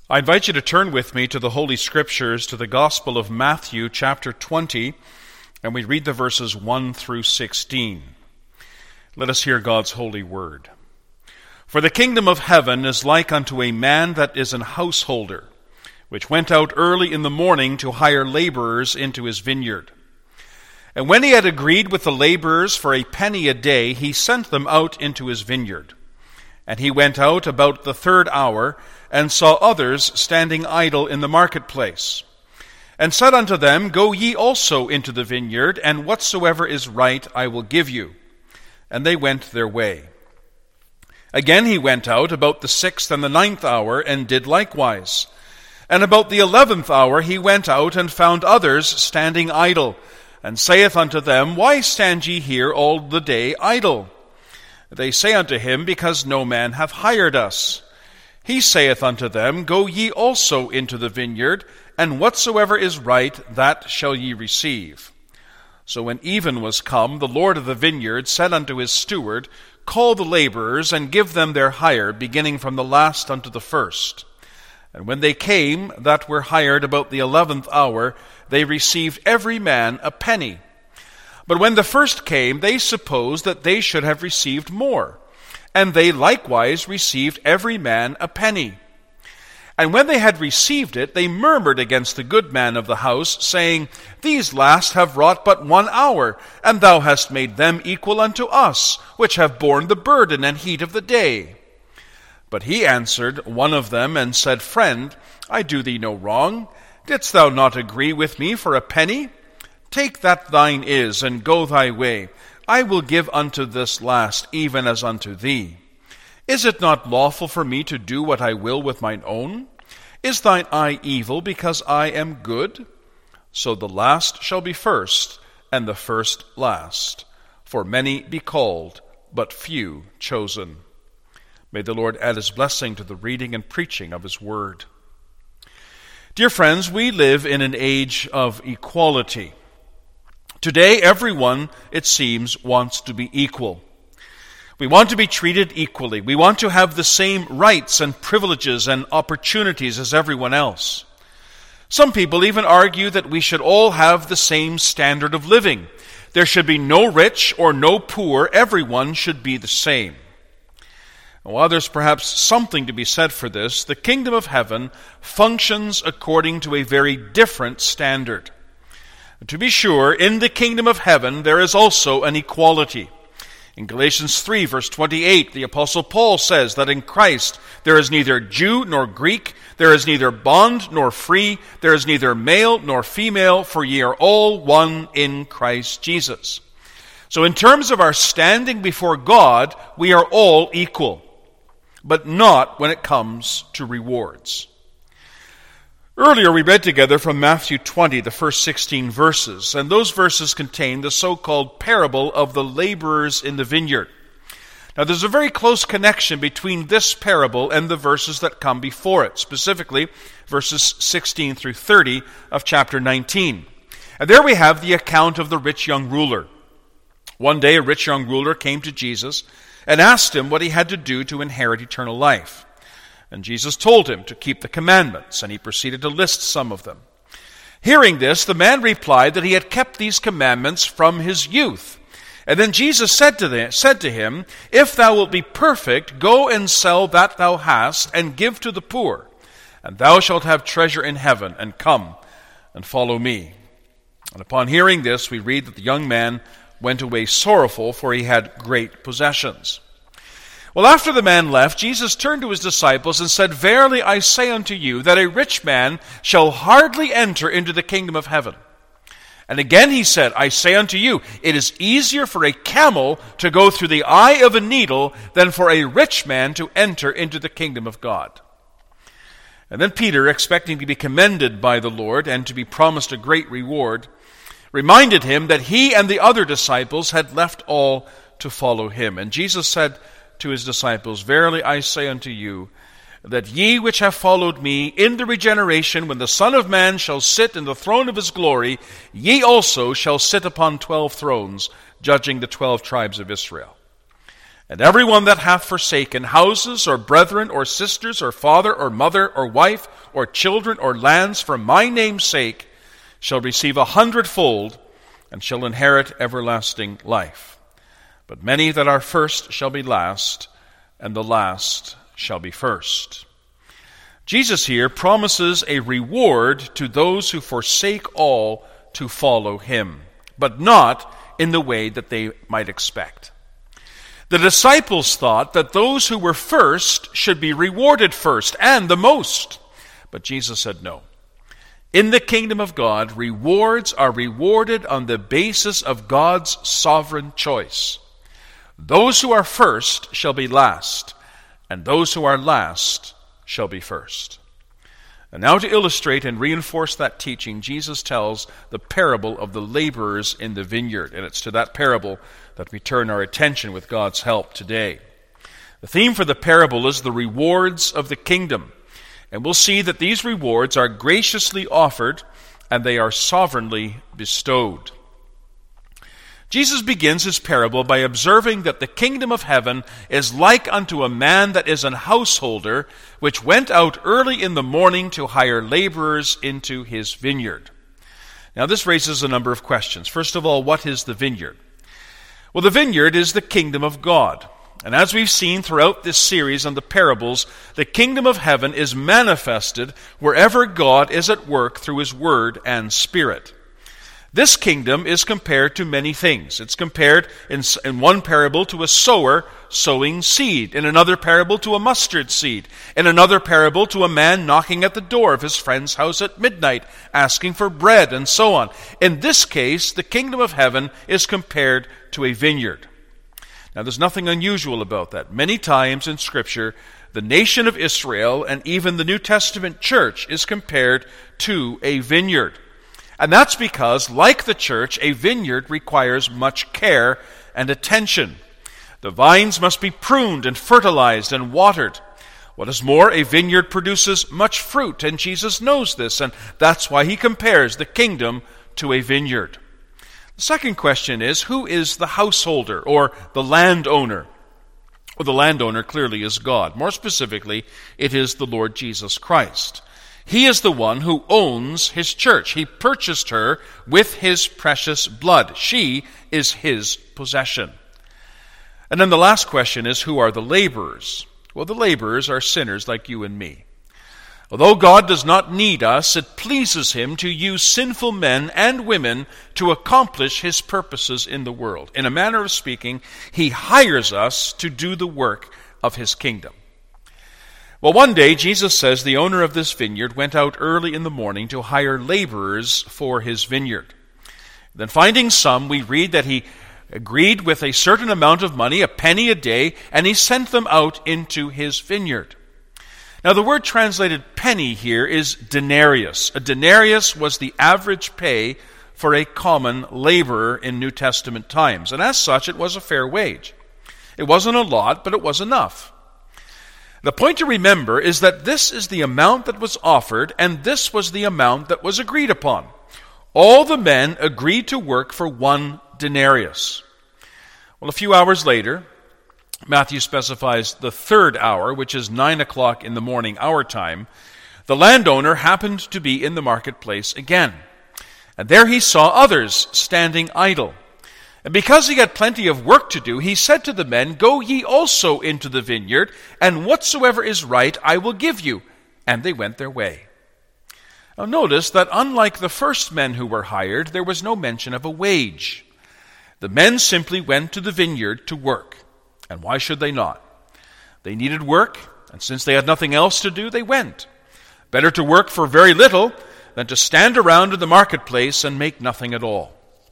I invite you to turn with me to the Holy Scriptures, to the Gospel of Matthew, chapter 20, and we read the verses 1 through 16. Let us hear God's holy word. For the kingdom of heaven is like unto a man that is an householder, which went out early in the morning to hire laborers into his vineyard. And when he had agreed with the laborers for a penny a day, he sent them out into his vineyard. And he went out about the third hour, and saw others standing idle in the marketplace, and said unto them, Go ye also into the vineyard, and whatsoever is right I will give you. And they went their way. Again he went out about the 6th and the 9th hour, and did likewise. And about the 11th hour he went out, and found others standing idle, and saith unto them, Why stand ye here all the day idle? They say unto him, Because no man hath hired us. He saith unto them, Go ye also into the vineyard, and whatsoever is right, that shall ye receive. So when even was come, the Lord of the vineyard said unto his steward, Call the laborers, and give them their hire, beginning from the last unto the first. And when they came that were hired about the 11th hour, they received every man a penny. But when the first came, they supposed that they should have received more. And they likewise received every man a penny. And when they had received it, they murmured against the good man of the house, saying, These last have wrought but 1 hour, and thou hast made them equal unto us, which have borne the burden and heat of the day. But he answered one of them, and said, Friend, I do thee no wrong. Didst thou not agree with me for a penny? Take that thine is, and go thy way. I will give unto this last, even as unto thee. Is it not lawful for me to do what I will with mine own? Is thine eye evil, because I am good? So the last shall be first, and the first last. For many be called, but few chosen. May the Lord add his blessing to the reading and preaching of his word. Dear friends, we live in an age of equality. Today, everyone, it seems, wants to be equal. We want to be treated equally. We want to have the same rights and privileges and opportunities as everyone else. Some people even argue that we should all have the same standard of living. There should be no rich or no poor. Everyone should be the same. While there's perhaps something to be said for this, the kingdom of heaven functions according to a very different standard. To be sure, in the kingdom of heaven there is also an equality. In Galatians 3, verse 28, the Apostle Paul says that in Christ there is neither Jew nor Greek, there is neither bond nor free, there is neither male nor female, for ye are all one in Christ Jesus. So in terms of our standing before God, we are all equal, but not when it comes to rewards. Earlier we read together from Matthew 20, the first 16 verses, and those verses contain the so-called parable of the laborers in the vineyard. Now there's a very close connection between this parable and the verses that come before it, specifically verses 16 through 30 of chapter 19. And there we have the account of the rich young ruler. One day a rich young ruler came to Jesus and asked him what he had to do to inherit eternal life. And Jesus told him to keep the commandments, and he proceeded to list some of them. Hearing this, the man replied that he had kept these commandments from his youth. And then Jesus said to him, If thou wilt be perfect, go and sell that thou hast, and give to the poor, and thou shalt have treasure in heaven, and come and follow me. And upon hearing this, we read that the young man went away sorrowful, for he had great possessions. Well, after the man left, Jesus turned to his disciples and said, Verily I say unto you, that a rich man shall hardly enter into the kingdom of heaven. And again he said, I say unto you, it is easier for a camel to go through the eye of a needle than for a rich man to enter into the kingdom of God. And then Peter, expecting to be commended by the Lord and to be promised a great reward, reminded him that he and the other disciples had left all to follow him. And Jesus said to his disciples, Verily I say unto you, that ye which have followed me in the regeneration, when the Son of Man shall sit in the throne of his glory, ye also shall sit upon 12 thrones, judging the 12 tribes of Israel. And every one that hath forsaken houses, or brethren, or sisters, or father, or mother, or wife, or children, or lands, for my name's sake, shall receive 100-fold, and shall inherit everlasting life. But many that are first shall be last, and the last shall be first. Jesus here promises a reward to those who forsake all to follow him, but not in the way that they might expect. The disciples thought that those who were first should be rewarded first and the most. But Jesus said no. In the kingdom of God, rewards are rewarded on the basis of God's sovereign choice. Those who are first shall be last, and those who are last shall be first. And now to illustrate and reinforce that teaching, Jesus tells the parable of the laborers in the vineyard. And it's to that parable that we turn our attention with God's help today. The theme for the parable is the rewards of the kingdom. And we'll see that these rewards are graciously offered and they are sovereignly bestowed. Jesus begins his parable by observing that the kingdom of heaven is like unto a man that is an householder, which went out early in the morning to hire laborers into his vineyard. Now this raises a number of questions. First of all, what is the vineyard? Well, the vineyard is the kingdom of God. And as we've seen throughout this series on the parables, the kingdom of heaven is manifested wherever God is at work through his word and spirit. This kingdom is compared to many things. It's compared in one parable to a sower sowing seed, in another parable to a mustard seed, in another parable to a man knocking at the door of his friend's house at midnight, asking for bread, and so on. In this case, the kingdom of heaven is compared to a vineyard. Now, there's nothing unusual about that. Many times in Scripture, the nation of Israel and even the New Testament church is compared to a vineyard. And that's because, like the church, a vineyard requires much care and attention. The vines must be pruned and fertilized and watered. What is more, a vineyard produces much fruit, and Jesus knows this, and that's why he compares the kingdom to a vineyard. The second question is, who is the householder or the landowner? Well, the landowner clearly is God. More specifically, it is the Lord Jesus Christ. He is the one who owns his church. He purchased her with his precious blood. She is his possession. And then the last question is, who are the laborers? Well, the laborers are sinners like you and me. Although God does not need us, it pleases him to use sinful men and women to accomplish his purposes in the world. In a manner of speaking, he hires us to do the work of his kingdom. Well, one day, Jesus says the owner of this vineyard went out early in the morning to hire laborers for his vineyard. Then finding some, we read that he agreed with a certain amount of money, a penny a day, and he sent them out into his vineyard. Now, the word translated penny here is denarius. A denarius was the average pay for a common laborer in New Testament times, and as such, it was a fair wage. It wasn't a lot, but it was enough. The point to remember is that this is the amount that was offered, and this was the amount that was agreed upon. All the men agreed to work for 1 denarius. Well, a few hours later, Matthew specifies the 3rd hour, which is 9 o'clock in the morning, our time, the landowner happened to be in the marketplace again. And there he saw others standing idle. And because he had plenty of work to do, he said to the men, "Go ye also into the vineyard, and whatsoever is right I will give you." And they went their way. Now notice that unlike the first men who were hired, there was no mention of a wage. The men simply went to the vineyard to work. And why should they not? They needed work, and since they had nothing else to do, they went. Better to work for very little than to stand around in the marketplace and make nothing at all.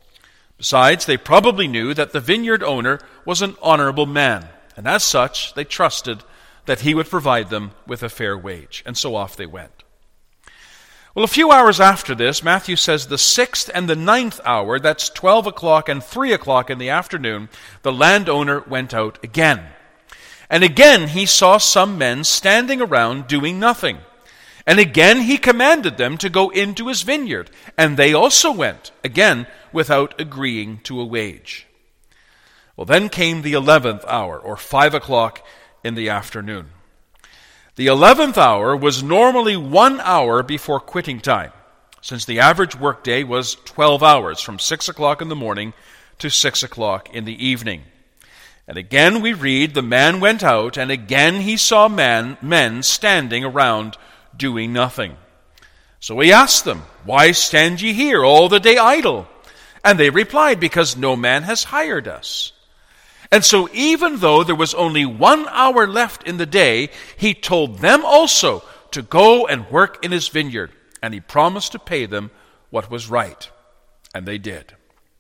Besides, they probably knew that the vineyard owner was an honorable man, and as such, they trusted that he would provide them with a fair wage. And so off they went. Well, a few hours after this, Matthew says the 6th and the 9th hour, that's 12 o'clock and 3 o'clock in the afternoon, the landowner went out again. And again he saw some men standing around doing nothing. And again he commanded them to go into his vineyard, and they also went, again without agreeing to a wage. Well, then came the 11th hour, or 5 o'clock in the afternoon. The 11th hour was normally 1 hour before quitting time, since the average workday was 12 hours, from 6 o'clock in the morning to 6 o'clock in the evening. And again we read, the man went out, and again he saw men standing around doing nothing. So he asked them, "Why stand ye here all the day idle?" And they replied, "Because no man has hired us." And so even though there was only 1 hour left in the day, he told them also to go and work in his vineyard, and he promised to pay them what was right. And they did.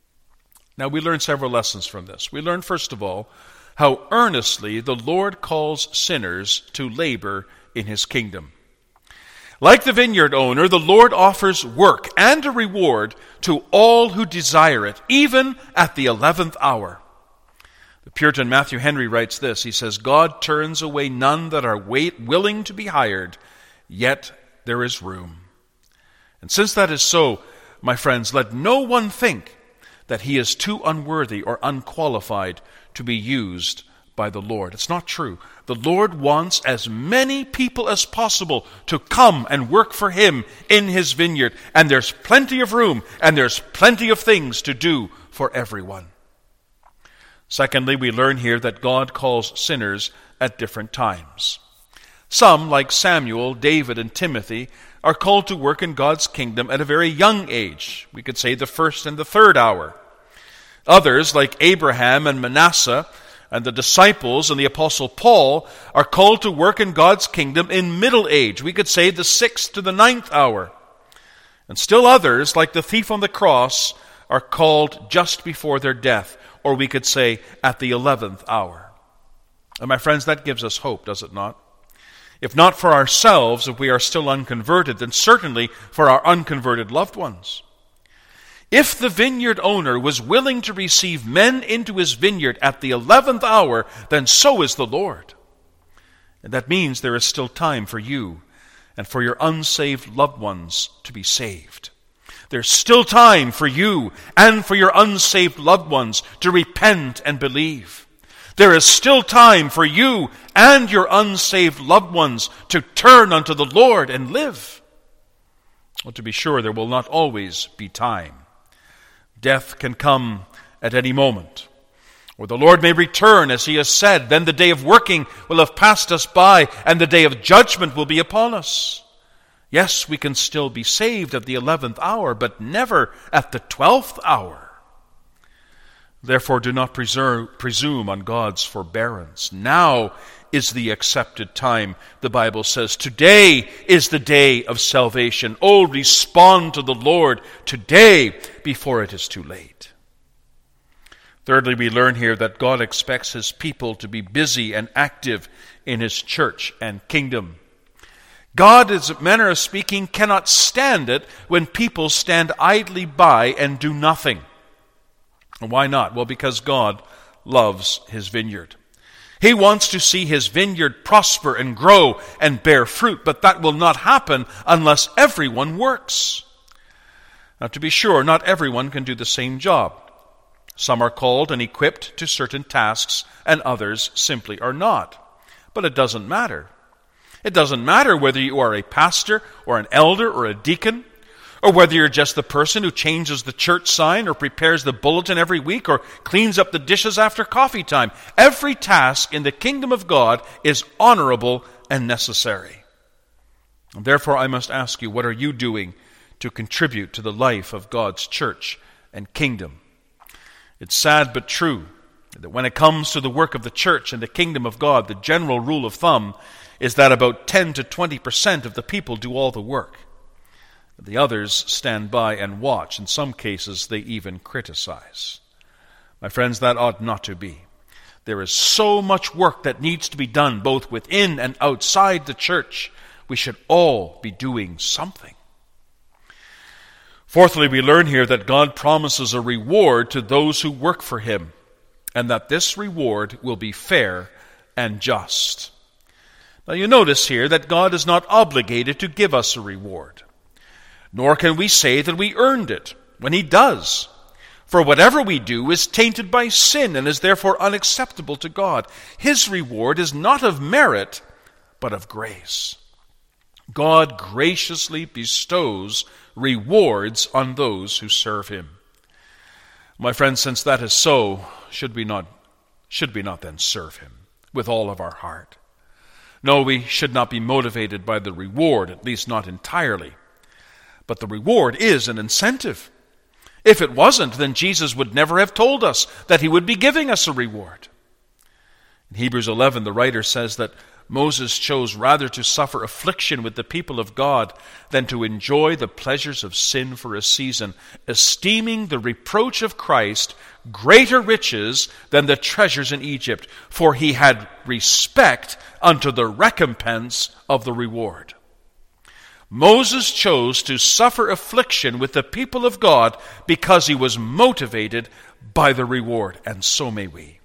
Now we learn several lessons from this. We learn, first of all, how earnestly the Lord calls sinners to labor in his kingdom. Like the vineyard owner, the Lord offers work and a reward to all who desire it, even at the 11th hour. The Puritan Matthew Henry writes this. He says, "God turns away none that are willing to be hired, yet there is room." And since that is so, my friends, let no one think that he is too unworthy or unqualified to be used by the Lord. It's not true. The Lord wants as many people as possible to come and work for him in his vineyard. And there's plenty of room, and there's plenty of things to do for everyone. Secondly, we learn here that God calls sinners at different times. Some, like Samuel, David, and Timothy, are called to work in God's kingdom at a very young age. We could say the 1st and the 3rd hour. Others, like Abraham and Manasseh, and the disciples and the Apostle Paul, are called to work in God's kingdom in middle age. We could say the 6th to the 9th hour. And still others, like the thief on the cross, are called just before their death, or we could say at the 11th hour. And my friends, that gives us hope, does it not? If not for ourselves, if we are still unconverted, then certainly for our unconverted loved ones. If the vineyard owner was willing to receive men into his vineyard at the 11th hour, then so is the Lord. And that means there is still time for you and for your unsaved loved ones to be saved. There's still time for you and for your unsaved loved ones to repent and believe. There is still time for you and your unsaved loved ones to turn unto the Lord and live. Well, to be sure, there will not always be time. Death can come at any moment. Or the Lord may return, as he has said. Then the day of working will have passed us by, and the day of judgment will be upon us. Yes, we can still be saved at the 11th hour, but never at the 12th hour. Therefore, do not presume on God's forbearance. Now is the accepted time, the Bible says. Today is the day of salvation. Oh, respond to the Lord today before it is too late. Thirdly, we learn here that God expects his people to be busy and active in his church and kingdom. God, as a manner of speaking, cannot stand it when people stand idly by and do nothing. And why not? Well, because God loves his vineyard. He wants to see his vineyard prosper and grow and bear fruit, but that will not happen unless everyone works. Now, to be sure, not everyone can do the same job. Some are called and equipped to certain tasks, and others simply are not. But it doesn't matter. It doesn't matter whether you are a pastor or an elder or a deacon, or whether you're just the person who changes the church sign or prepares the bulletin every week or cleans up the dishes after coffee time. Every task in the kingdom of God is honorable and necessary. And therefore, I must ask you, what are you doing to contribute to the life of God's church and kingdom? It's sad but true that when it comes to the work of the church and the kingdom of God, the general rule of thumb is that about 10 to 20% of the people do all the work. The others stand by and watch. In some cases, they even criticize. My friends, that ought not to be. There is so much work that needs to be done, both within and outside the church. We should all be doing something. Fourthly, we learn here that God promises a reward to those who work for him, and that this reward will be fair and just. Now you notice here that God is not obligated to give us a reward. Nor can we say that we earned it when he does. For whatever we do is tainted by sin and is therefore unacceptable to God. His reward is not of merit, but of grace. God graciously bestows rewards on those who serve him. My friends, since that is so, should we not then serve him with all of our heart? No, we should not be motivated by the reward, at least not entirely. But the reward is an incentive. If it wasn't, then Jesus would never have told us that he would be giving us a reward. In Hebrews 11, the writer says that Moses chose rather to suffer affliction with the people of God than to enjoy the pleasures of sin for a season, esteeming the reproach of Christ greater riches than the treasures in Egypt, for he had respect unto the recompense of the reward. Moses chose to suffer affliction with the people of God because he was motivated by the reward, and so may we.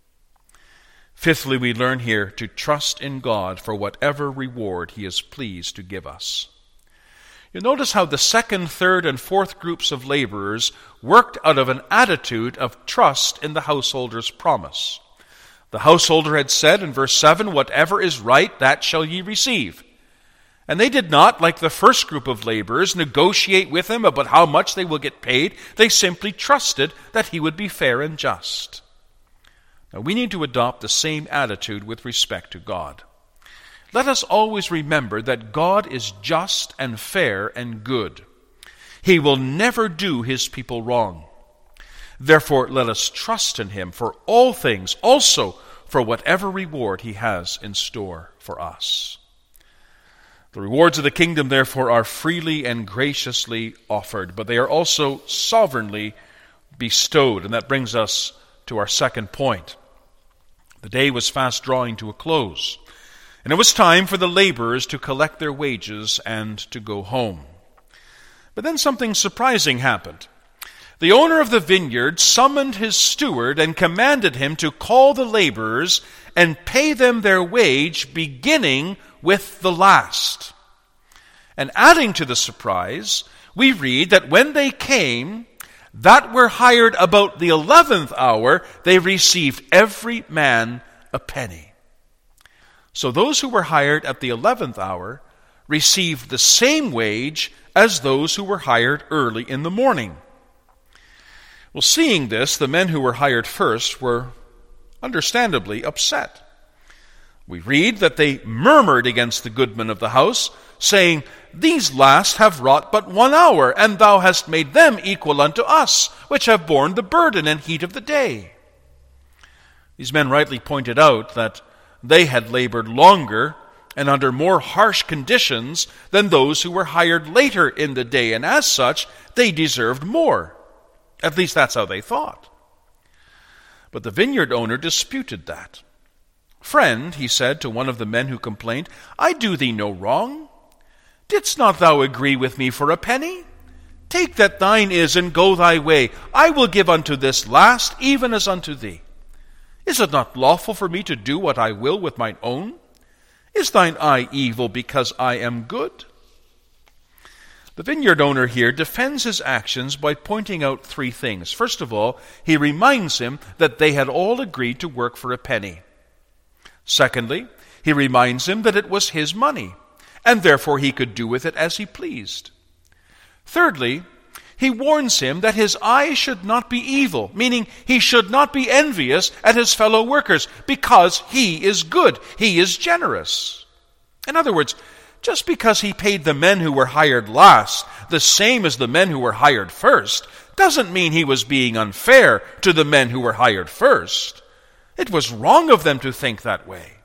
Fifthly, we learn here to trust in God for whatever reward he is pleased to give us. You'll notice how the second, third, and fourth groups of laborers worked out of an attitude of trust in the householder's promise. The householder had said in verse 7, "Whatever is right, that shall ye receive." And they did not, like the first group of laborers, negotiate with him about how much they will get paid. They simply trusted that he would be fair and just. Now, we need to adopt the same attitude with respect to God. Let us always remember that God is just and fair and good. He will never do his people wrong. Therefore, let us trust in him for all things, also for whatever reward he has in store for us. The rewards of the kingdom, therefore, are freely and graciously offered, but they are also sovereignly bestowed. And that brings us to our second point. The day was fast drawing to a close, and it was time for the laborers to collect their wages and to go home. But then something surprising happened. The owner of the vineyard summoned his steward and commanded him to call the laborers and pay them their wage, beginning with the last. And adding to the surprise, we read that when they came, that were hired about the 11th hour, they received every man a penny. So those who were hired at the 11th hour received the same wage as those who were hired early in the morning. Well, seeing this, the men who were hired first were understandably upset. We read that they murmured against the goodman of the house, saying, "These last have wrought but 1 hour, and thou hast made them equal unto us, which have borne the burden and heat of the day." These men rightly pointed out that they had labored longer and under more harsh conditions than those who were hired later in the day, and as such, they deserved more. At least that's how they thought. But the vineyard owner disputed that. "Friend," he said to one of the men who complained, "I do thee no wrong. Didst not thou agree with me for a penny? Take that thine is, and go thy way. I will give unto this last, even as unto thee. Is it not lawful for me to do what I will with mine own? Is thine eye evil because I am good?" The vineyard owner here defends his actions by pointing out three things. First of all, he reminds him that they had all agreed to work for a penny. Secondly, he reminds him that it was his money, and therefore he could do with it as he pleased. Thirdly, he warns him that his eye should not be evil, meaning he should not be envious at his fellow workers, because he is good, he is generous. In other words, just because he paid the men who were hired last the same as the men who were hired first, doesn't mean he was being unfair to the men who were hired first. It was wrong of them to think that way.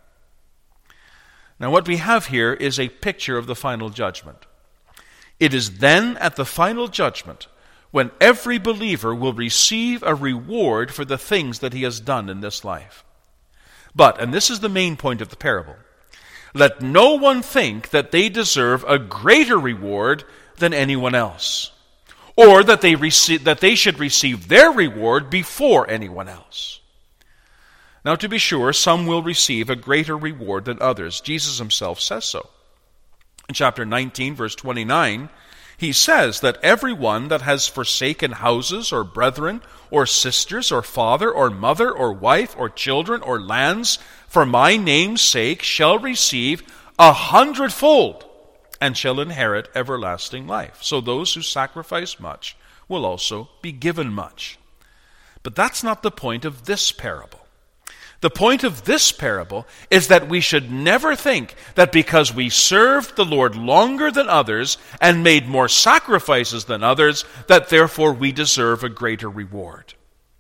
Now, what we have here is a picture of the final judgment. It is then at the final judgment when every believer will receive a reward for the things that he has done in this life. But, and this is the main point of the parable, let no one think that they deserve a greater reward than anyone else, or that they should receive their reward before anyone else. Now, to be sure, some will receive a greater reward than others. Jesus himself says so. In chapter 19, verse 29, He says that everyone that has forsaken houses or brethren or sisters or father or mother or wife or children or lands for my name's sake shall receive 100-fold and shall inherit everlasting life. So those who sacrifice much will also be given much. But that's not the point of this parable. The point of this parable is that we should never think that because we served the Lord longer than others and made more sacrifices than others, that therefore we deserve a greater reward.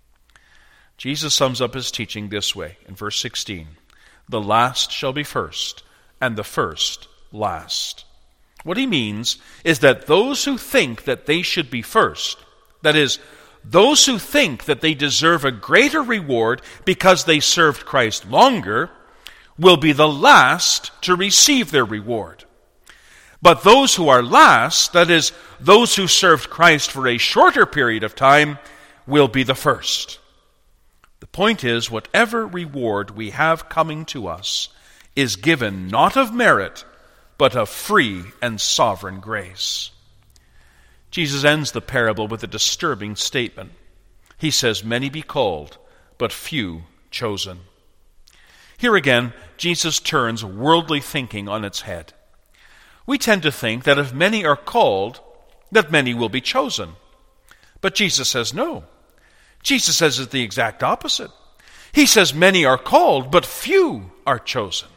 Jesus sums up his teaching this way in verse 16. The last shall be first, and the first last. What he means is that those who think that they should be first, that is, those who think that they deserve a greater reward because they served Christ longer, will be the last to receive their reward. But those who are last, that is, those who served Christ for a shorter period of time, will be the first. The point is, whatever reward we have coming to us is given not of merit, but of free and sovereign grace. Jesus ends the parable with a disturbing statement. He says, many be called, but few chosen. Here again, Jesus turns worldly thinking on its head. We tend to think that if many are called, that many will be chosen. But Jesus says no. Jesus says it's the exact opposite. He says many are called, but few are chosen.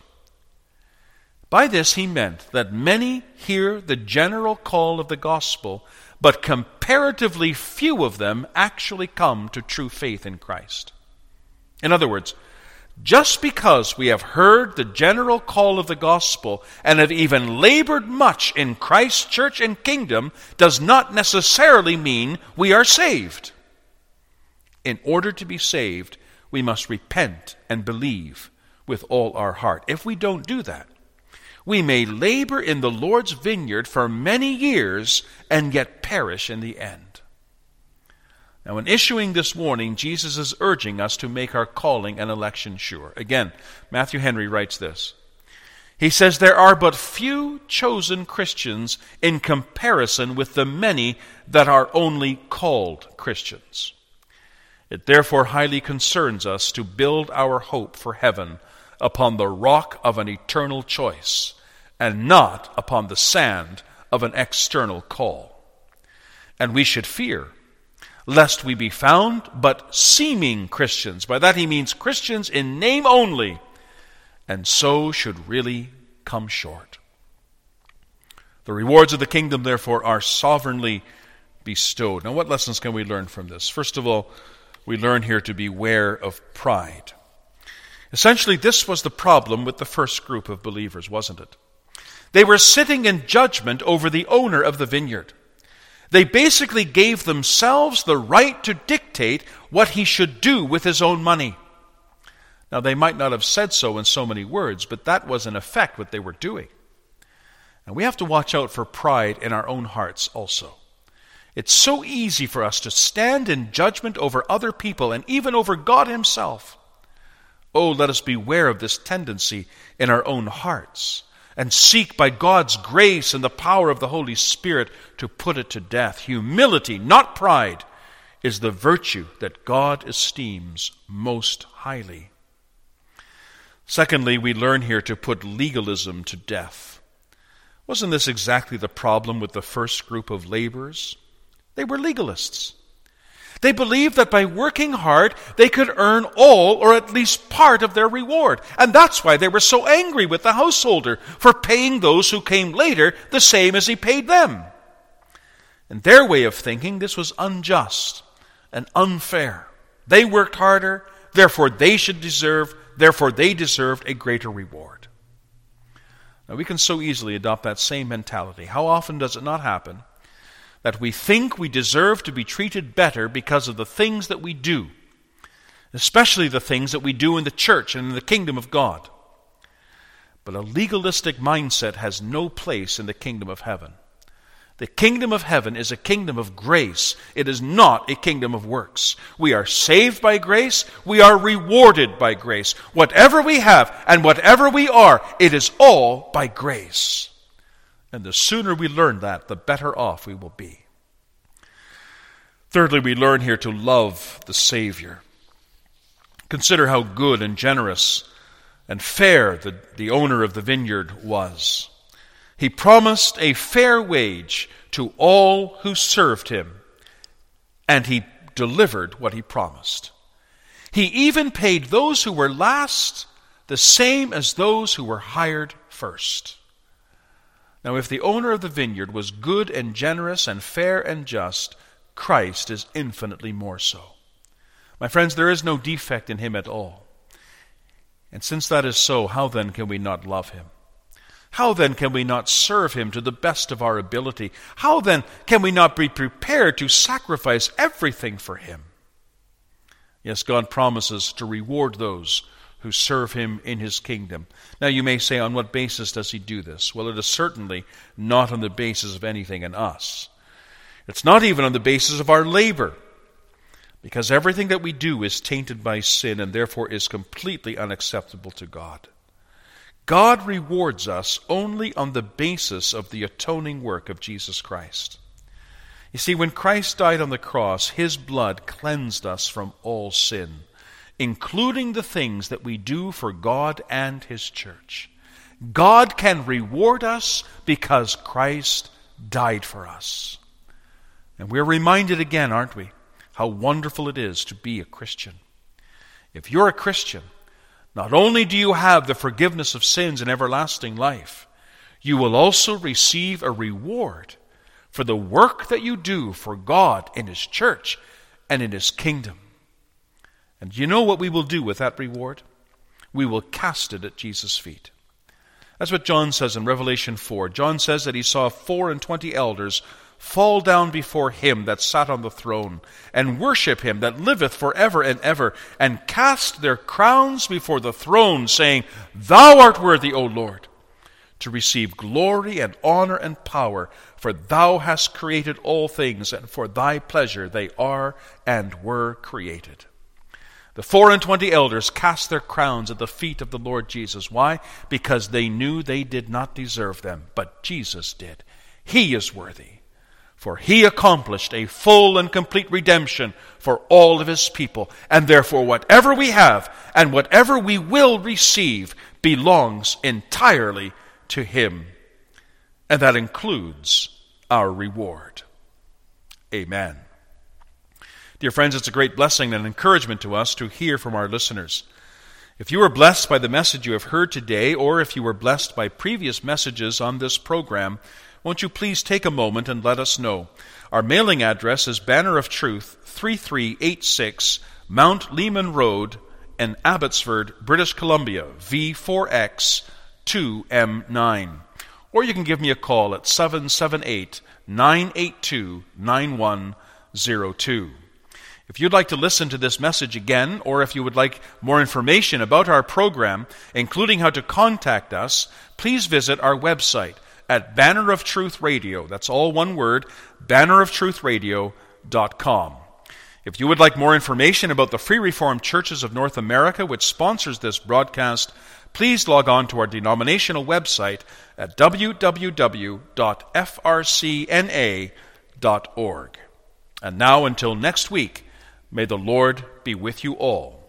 By this he meant that many hear the general call of the gospel, but comparatively few of them actually come to true faith in Christ. In other words, just because we have heard the general call of the gospel and have even labored much in Christ's church and kingdom does not necessarily mean we are saved. In order to be saved, we must repent and believe with all our heart. If we don't do that, we may labor in the Lord's vineyard for many years and yet perish in the end. Now, in issuing this warning, Jesus is urging us to make our calling and election sure. Again, Matthew Henry writes this. He says, there are but few chosen Christians in comparison with the many that are only called Christians. It therefore highly concerns us to build our hope for heaven upon the rock of an eternal choice, and not upon the sand of an external call. And we should fear, lest we be found but seeming Christians. By that he means Christians in name only, and so should really come short. The rewards of the kingdom, therefore, are sovereignly bestowed. Now, what lessons can we learn from this? First of all, we learn here to beware of pride. Essentially, this was the problem with the first group of believers, wasn't it? They were sitting in judgment over the owner of the vineyard. They basically gave themselves the right to dictate what he should do with his own money. Now, they might not have said so in so many words, but that was in effect what they were doing. And we have to watch out for pride in our own hearts also. It's so easy for us to stand in judgment over other people and even over God himself. Oh, let us beware of this tendency in our own hearts and seek by God's grace and the power of the Holy Spirit to put it to death. Humility, not pride, is the virtue that God esteems most highly. Secondly, we learn here to put legalism to death. Wasn't this exactly the problem with the first group of laborers? They were legalists. They believed that by working hard, they could earn all or at least part of their reward. And that's why they were so angry with the householder for paying those who came later the same as he paid them. In their way of thinking, this was unjust and unfair. They worked harder, therefore they deserved a greater reward. Now, we can so easily adopt that same mentality. How often does it not happen that we think we deserve to be treated better because of the things that we do, especially the things that we do in the church and in the kingdom of God? But a legalistic mindset has no place in the kingdom of heaven. The kingdom of heaven is a kingdom of grace. It is not a kingdom of works. We are saved by grace. We are rewarded by grace. Whatever we have and whatever we are, it is all by grace. And the sooner we learn that, the better off we will be. Thirdly, we learn here to love the Savior. Consider how good and generous and fair the owner of the vineyard was. He promised a fair wage to all who served him, and he delivered what he promised. He even paid those who were last the same as those who were hired first. Now, if the owner of the vineyard was good and generous and fair and just, Christ is infinitely more so. My friends, there is no defect in him at all. And since that is so, how then can we not love him? How then can we not serve him to the best of our ability? How then can we not be prepared to sacrifice everything for him? Yes, God promises to reward those who serve him in his kingdom. Now you may say, on what basis does he do this? Well, it is certainly not on the basis of anything in us. It's not even on the basis of our labor, because everything that we do is tainted by sin and therefore is completely unacceptable to God. God rewards us only on the basis of the atoning work of Jesus Christ. You see, when Christ died on the cross, his blood cleansed us from all sin, including the things that we do for God and his church. God can reward us because Christ died for us. And we're reminded again, aren't we, how wonderful it is to be a Christian. If you're a Christian, not only do you have the forgiveness of sins and everlasting life, you will also receive a reward for the work that you do for God in his church and in his kingdom. And you know what we will do with that reward? We will cast it at Jesus' feet. That's what John says in Revelation 4. John says that he saw 24 elders fall down before him that sat on the throne, and worship him that liveth forever and ever, and cast their crowns before the throne, saying, Thou art worthy, O Lord, to receive glory and honor and power, for thou hast created all things, and for thy pleasure they are and were created. The 24 elders cast their crowns at the feet of the Lord Jesus. Why? Because they knew they did not deserve them, but Jesus did. He is worthy, for he accomplished a full and complete redemption for all of his people. And therefore whatever we have and whatever we will receive belongs entirely to him. And that includes our reward. Amen. Dear friends, it's a great blessing and encouragement to us to hear from our listeners. If you were blessed by the message you have heard today, or if you were blessed by previous messages on this program, won't you please take a moment and let us know? Our mailing address is Banner of Truth, 3386 Mount Lehman Road in Abbotsford, British Columbia, V4X 2M9. Or you can give me a call at 778-982-9102. If you'd like to listen to this message again, or if you would like more information about our program, including how to contact us, please visit our website at Banner of Truth Radio. That's all one word, banneroftruthradio.com. If you would like more information about the Free Reformed Churches of North America, which sponsors this broadcast, please log on to our denominational website at www.frcna.org. And now, until next week, may the Lord be with you all.